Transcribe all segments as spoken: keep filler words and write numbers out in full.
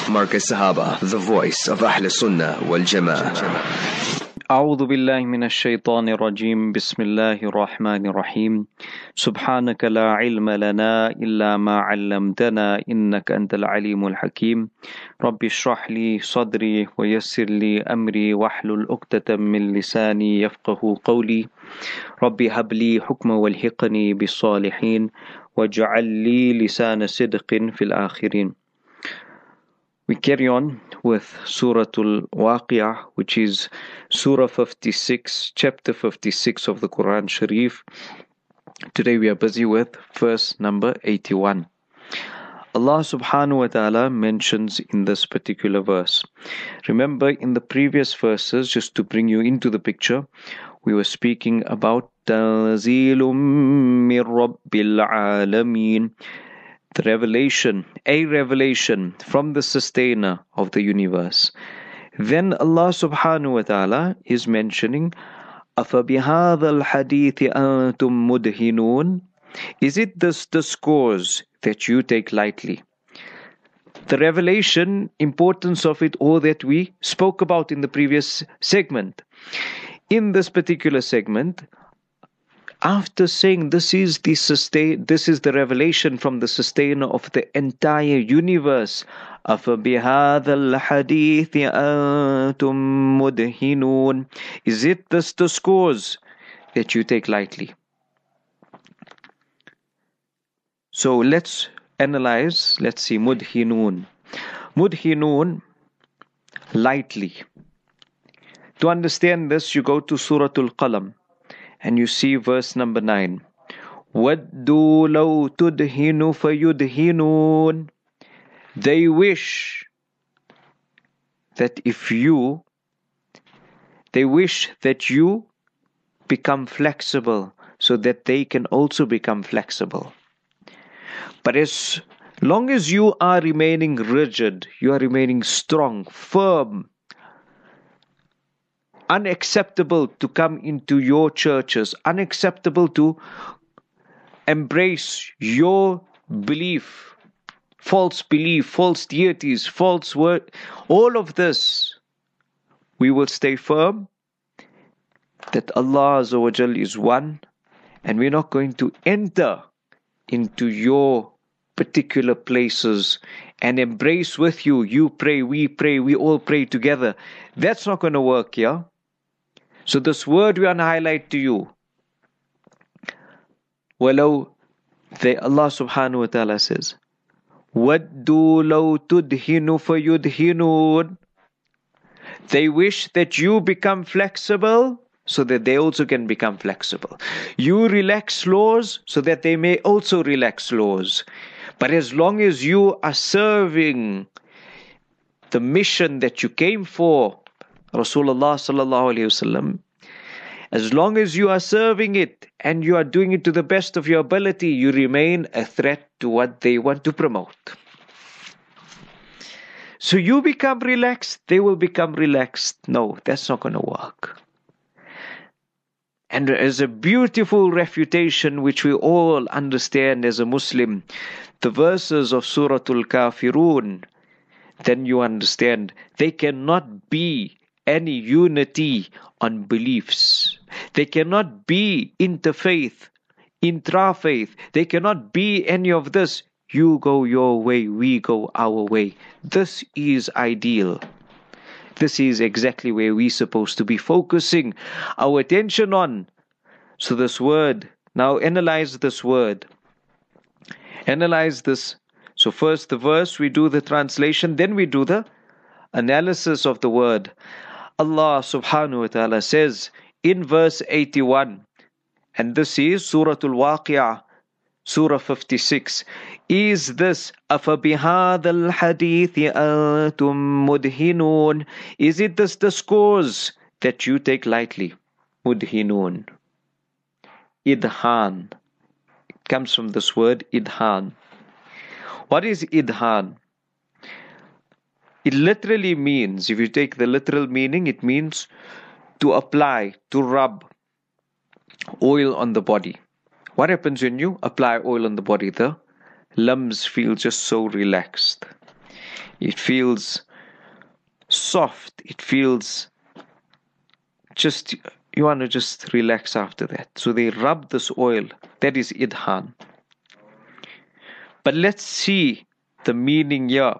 Marcus Sahaba, the voice of Ahl Sunnah wal Jama'ah. أعوذ بالله من الشيطان الرجيم بسم الله الرحمن الرحيم سبحانك لا علم لنا إلا ما علمتنا إنك أنت العليم الحكيم رب اشرح لي صدري ويسر لي أمري واحلل عقدة من لساني يفقه قولي رب هب لي حكما والحقني بالصالحين واجعل لي لسان صدق في الآخرين. We carry on with Surah Al-Waqi'ah, which is Surah fifty-six, chapter fifty-six of the Quran Sharif. Today we are busy with verse number eighty-one. Allah subhanahu wa ta'ala mentions in this particular verse. Remember, in the previous verses, just to bring you into the picture, we were speaking about Tanzilum min Rabbil Alameen, the revelation, a revelation from the sustainer of the universe. Then Allah subhanahu wa ta'ala is mentioning, أَفَبِهَذَا الْحَدِيثِ أَنْتُمْ مُدْهِنُونَ. Is it this discourse that you take lightly? The revelation, importance of it, all that we spoke about in the previous segment. In this particular segment, after saying this is the sustain, this is the revelation from the sustainer of the entire universe, أَفَبِهَذَا الْحَدِيثِ أَنْتُمْ مُدْهِنُونَ. Is it this discourse that you take lightly? So let's analyze. Let's see. Mudhinun. Mudhinun, lightly. To understand this, you go to Surah Al-Qalam and you see verse number nine. وَدُّوا لَوْ تُدْهِنُ فَيُدْهِنُونَ. They wish that if you, they wish that you become flexible so that they can also become flexible. But as long as you are remaining rigid, you are remaining strong, firm, unacceptable to come into your churches, unacceptable to embrace your belief, false belief, false deities, false word, all of this, we will stay firm that Allah Azza wa Jal is one, and we're not going to enter into your particular places and embrace with you. You pray, we pray, we all pray together. That's not going to work, yeah? So this word we want to highlight to you. Walau, they, Allah subhanahu wa ta'ala says, وَدُّوا لَوْ تُدْهِنُ فَيُدْهِنُونَ. They wish that you become flexible so that they also can become flexible. You relax laws so that they may also relax laws. But as long as you are serving the mission that you came for, Rasulullah sallallahu alayhi wasallam, as long as you are serving it and you are doing it to the best of your ability, you remain a threat to what they want to promote. So you become relaxed, they will become relaxed. No, that's not going to work. And as a beautiful refutation which we all understand as a Muslim, the verses of Surah Al-Kafirun, then you understand they cannot be any unity on beliefs. They cannot be interfaith, intra-faith. They cannot be any of this. You go your way, we go our way. This is ideal. This is exactly where we're supposed to be focusing our attention on. So this word, now analyze this word. Analyze this. So first the verse, we do the translation, then we do the analysis of the word. Allah subhanahu wa ta'ala says in verse eighty-one, and this is Surah Al-Waqi'ah, Surah fifty-six. Is this أَفَبِهَذَا الْحَدِيثِ أَنْتُمْ مُدْهِنُونَ. Is it this discourse that you take lightly? Mudhinun. Idhan. It comes from this word idhan. What is idhan? It literally means, if you take the literal meaning, it means to apply, to rub oil on the body. What happens when you apply oil on the body? The limbs feel just so relaxed. It feels soft. It feels just, you want to just relax after that. So they rub this oil. That is idhan. But let's see the meaning here.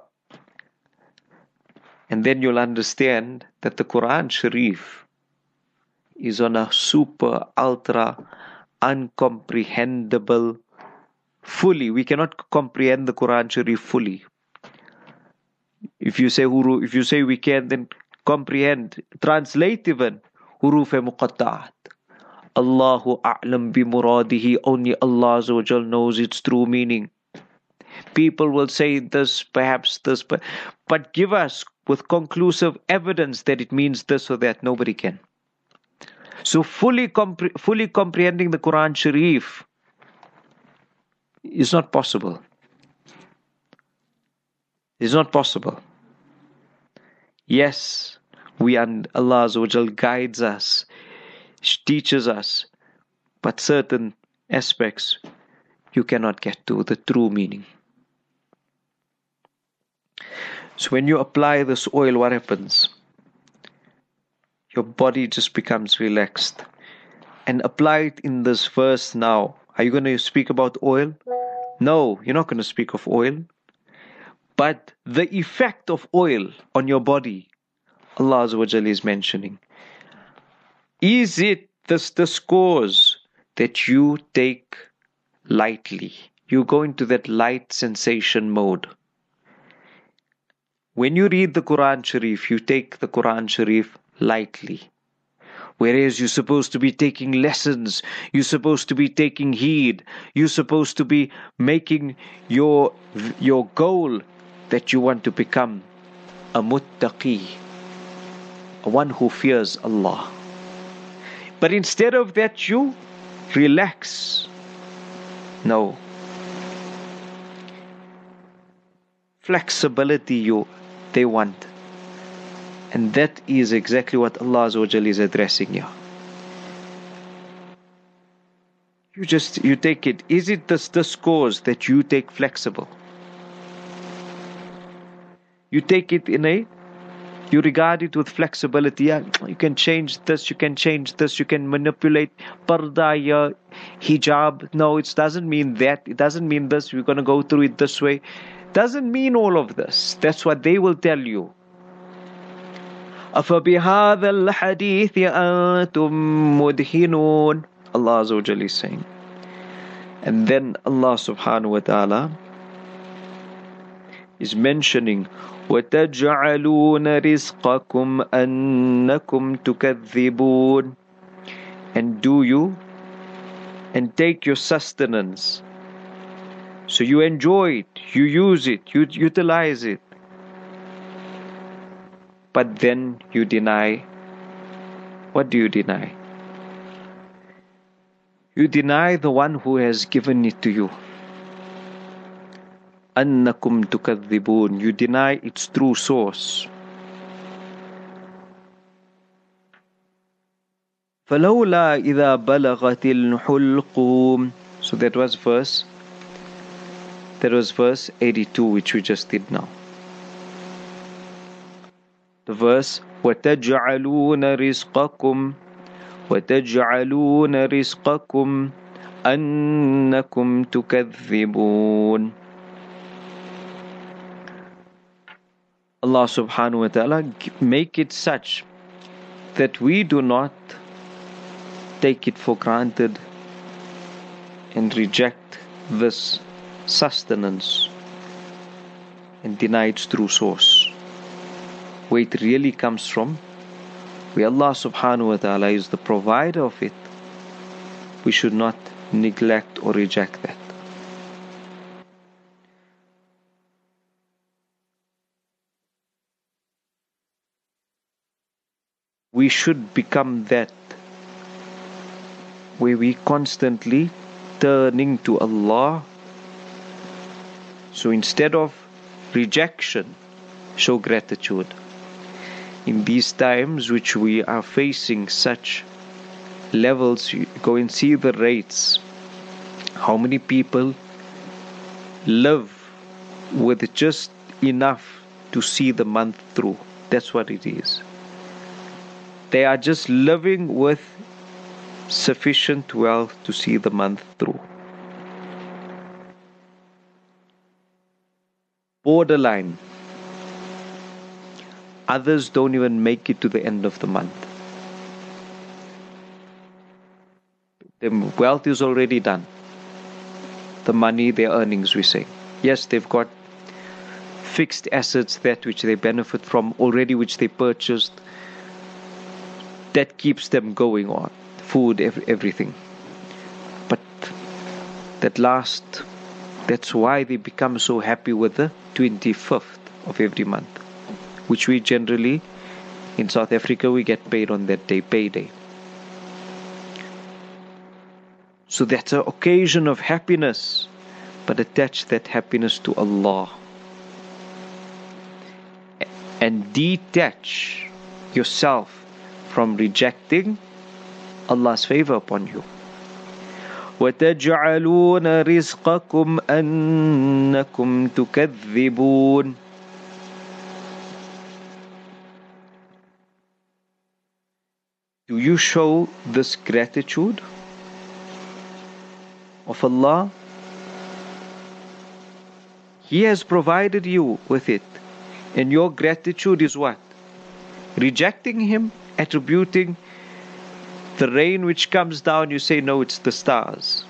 And then you'll understand that the Quran Sharif is on a super, ultra, uncomprehendable, fully. We cannot comprehend the Quran Sharif fully. If you say huru, if you say we can, then comprehend, translate even huruf muqatta'at. Allahu a'lam bi muradihi. Only Allah Azza wa Jal knows its true meaning. People will say this, perhaps this, but, but give us with conclusive evidence that it means this or that. Nobody can. So fully, compre- fully comprehending the Quran Sharif is not possible. It's not possible. Yes, we and Allah Azza wa Jal guides us, teaches us, but certain aspects you cannot get to the true meaning. So when you apply this oil, what happens? Your body just becomes relaxed. And apply it in this verse now. Are you going to speak about oil? No, you're not going to speak of oil. But the effect of oil on your body, Allah Azza wa Jalla is mentioning. Is it this the scores that you take lightly? You go into that light sensation mode. When you read the Quran Sharif, you take the Quran Sharif lightly. Whereas you're supposed to be taking lessons, you're supposed to be taking heed, you're supposed to be making your, your goal that you want to become a muttaqi, one who fears Allah. But instead of that, you relax. No. Flexibility you they want. And that is exactly what Allah Azza wa Jalla is addressing here. You just, you take it. Is it this, the scores that you take flexible? You take it in a, you regard it with flexibility. Yeah, you can change this, you can change this, you can manipulate parda, ya hijab. No, it doesn't mean that. It doesn't mean this. We're going to go through it this way. Doesn't mean all of this. That's what they will tell you. أَفَبِهَذَا الْحَدِيثِ أَنْتُمْ مُدْهِنُونَ. Allah Azza wa Jalla is saying. And then Allah subhanahu wa ta'ala is mentioning وَتَجْعَلُونَ رِزْقَكُمْ أَنَّكُمْ تُكَذِّبُونَ. And do you and take your sustenance. So you enjoy it, you use it, you utilize it. But then you deny. What do you deny? You deny the one who has given it to you. أَنَّكُمْ تُكَذِّبُونَ. You deny its true source. فَلَوْلَا إِذَا بَلَغَتِ الْحُلْقُومِ. So that was verse That was verse eighty-two, which we just did now. The verse وَتَجْعَلُونَ رِزْقَكُمْ وَتَجْعَلُونَ رِزْقَكُمْ أَنَّكُمْ تُكَذِّبُونَ. Allah subhanahu wa ta'ala make it such that we do not take it for granted and reject this sustenance and deny its true source, where it really comes from, where Allah subhanahu wa ta'ala is the provider of it. We should not neglect or reject that. We should become that, where we constantly turning to Allah. So instead of rejection, show gratitude. In these times which we are facing such levels, you go and see the rates. How many people live with just enough to see the month through. That's what it is. They are just living with sufficient wealth to see the month through. Borderline. Others don't even make it to the end of the month. Their wealth is already done. The money, their earnings, we say. Yes, they've got fixed assets, that which they benefit from already, which they purchased. That keeps them going on. Food, everything. But that last, that's why they become so happy with the twenty-fifth of every month, which we generally, in South Africa, we get paid on that day, payday. So that's an occasion of happiness, but attach that happiness to Allah. And detach yourself from rejecting Allah's favor upon you. وَتَجْعَلُونَ رِزْقَكُمْ أَنَّكُمْ تُكَذِّبُونَ. Do you show this gratitude of Allah? He has provided you with it. And your gratitude is what? Rejecting Him, attributing the rain which comes down, you say, no, it's the stars.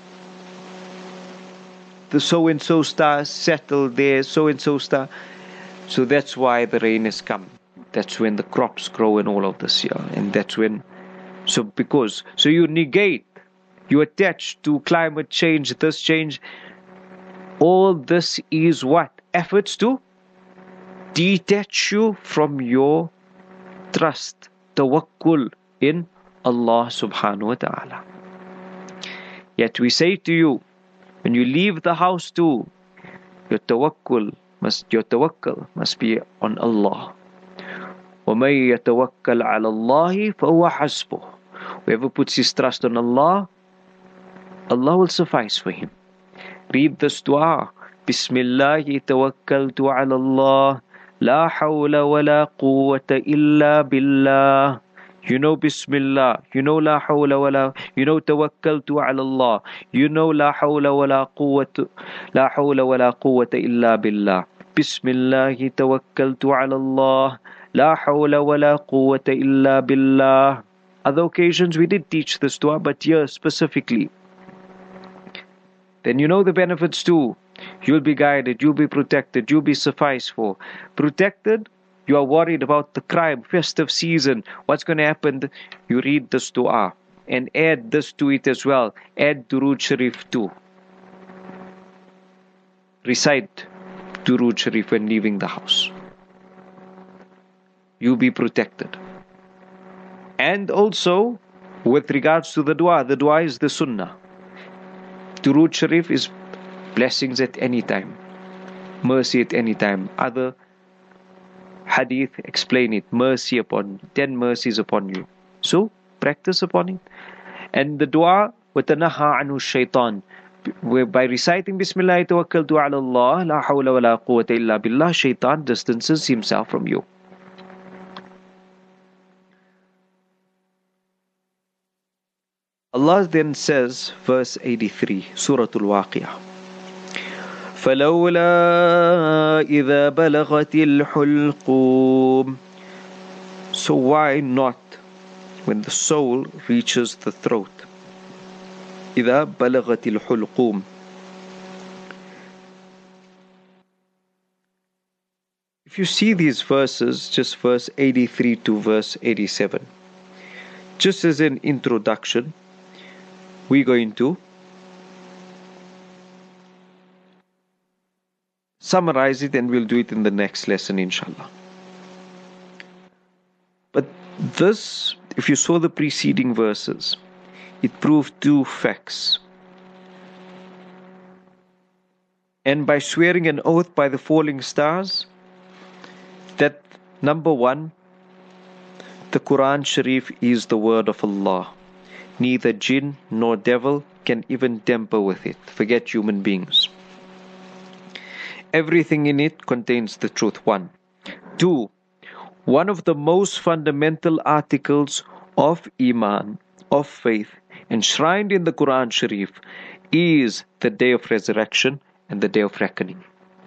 The so-and-so star settled there, so-and-so star. So that's why the rain has come. That's when the crops grow and all of this here. And that's when, so because, so you negate, you attach to climate change, this change. All this is what? Efforts to detach you from your trust, tawakkul in Allah subhanahu wa ta'ala. Yet we say to you, when you leave the house too, your tawakkul must, your tawakkul must be on Allah. وَمَن يَتَوَكَّلْ عَلَى اللَّهِ فَهُوَ حَسْبُهُ. Whoever puts his trust on Allah, Allah will suffice for him. Read this dua. Bismillahi tawakkaltu ala Allah. La hawla wa la quwwata illa billah. You know Bismillah. You know La hawla wa la. You know Tawakkaltu ala Allah. You know La hawla wa la quwwata. La hawla wa la quwwata illa billah. Bismillahi tawakkaltu ala Allah. La hawla wa la quwwata illa billah. Other occasions we did teach this dua, but here specifically. Then you know the benefits too. You'll be guided, you'll be protected, you'll be sufficed for. Protected, you are worried about the crime, festive season, what's going to happen. You read this dua and add this to it as well. Add Durood Sharif too. Recite Durood Sharif when leaving the house. You'll be protected. And also, with regards to the dua, the dua is the sunnah. Durood Sharif is blessings at any time, mercy at any time. Other hadith explain it, mercy upon, ten mercies upon you. So, practice upon it. And the dua, وَتَنَهَا عَنْهُ الشَّيْطَانِ. By reciting Bismillah tawakkaltu ala Allah, la hawla wa la quwwata illa billah, shaitan distances himself from you. Allah then says, verse eighty-three, Surah Al-Waqi'ah. فَلَوْلَا إِذَا بَلَغَتِ الْحُلْقُومِ. So why not when the soul reaches the throat? إِذَا بَلَغَتِ الْحُلْقُومِ. If you see these verses, just verse eighty-three to verse eighty-seven, just as an introduction, we're going to summarize it and we'll do it in the next lesson, inshallah. But this, if you saw the preceding verses, it proved two facts. And by swearing an oath by the falling stars, that number one, the Quran Sharif is the word of Allah. Neither jinn nor devil can even tamper with it. Forget human beings. Everything in it contains the truth. One. Two, one of the most fundamental articles of Iman, of faith, enshrined in the Quran Sharif is the day of resurrection and the day of reckoning.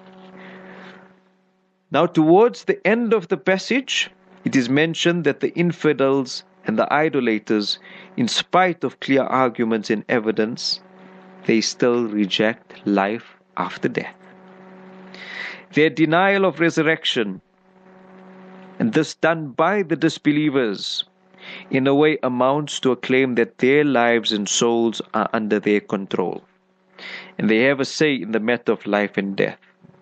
Now, towards the end of the passage, it is mentioned that the infidels and the idolaters, in spite of clear arguments and evidence, they still reject life after death. Their denial of resurrection, and this done by the disbelievers, in a way amounts to a claim that their lives and souls are under their control, and they have a say in the matter of life and death.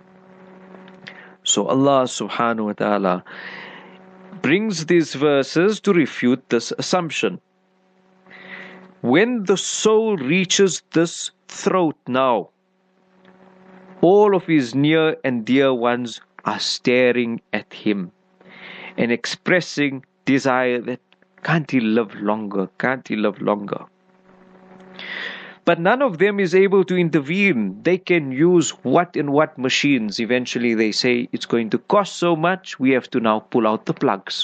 So Allah subhanahu wa ta'ala brings these verses to refute this assumption. When the soul reaches this throat now, all of his near and dear ones are staring at him and expressing desire that can't he live longer, can't he live longer? But none of them is able to intervene. They can use what and what machines. Eventually they say it's going to cost so much, we have to now pull out the plugs.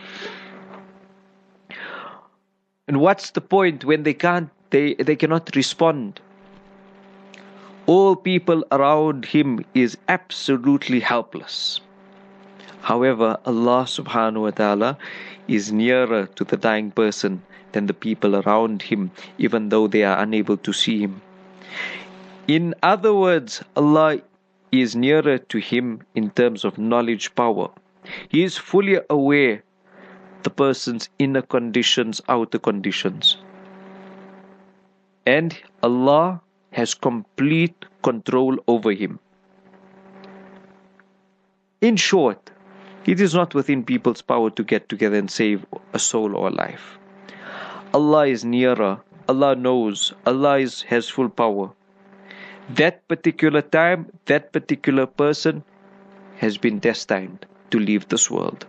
And what's the point when they can't, they, they cannot respond? All people around him is absolutely helpless. However, Allah subhanahu wa ta'ala is nearer to the dying person than the people around him, even though they are unable to see him. In other words, Allah is nearer to him in terms of knowledge power. He is fully aware the person's inner conditions, outer conditions. And Allah has complete control over him. In short, it is not within people's power to get together and save a soul or a life. Allah is nearer. Allah knows. Allah is, has full power. That particular time, that particular person has been destined to leave this world.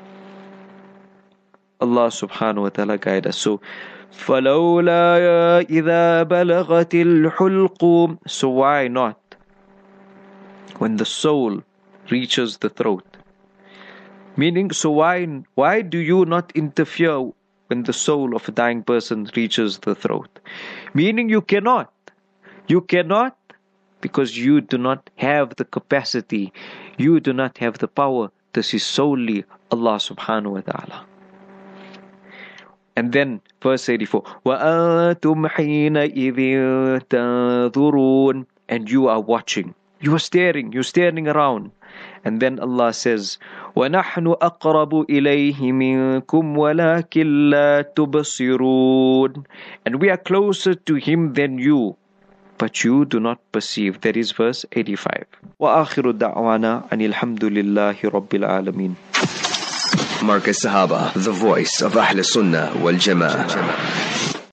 Allah subhanahu wa ta'ala guide us. So, فَلَوْلَا إِذَا بَلَغَتِ الْحُلْقُ. So why not? When the soul reaches the throat. Meaning, so why, why do you not interfere when the soul of a dying person reaches the throat? Meaning you cannot. You cannot because you do not have the capacity. You do not have the power. This is solely Allah subhanahu wa ta'ala. And then verse eighty-four. وَأَنْتُمْ حِينَئِذٍ تَنْظُرُونَ. And you are watching. You are staring. You're standing around. And then Allah says, وَنَحْنُ أَقْرَبُ إِلَيْهِ مِنْكُمْ وَلَكِنْ لَا تُبْصِرُونَ. And we are closer to him than you, but you do not perceive. That is verse eighty-five. وَآخِرُ دَعْوَانَا أَنِ الْحَمْدُ لِلَّهِ رَبِّ الْعَالَمِينَ. Markaz Sahaba, the voice of Ahl Sunnah wal Jama'ah.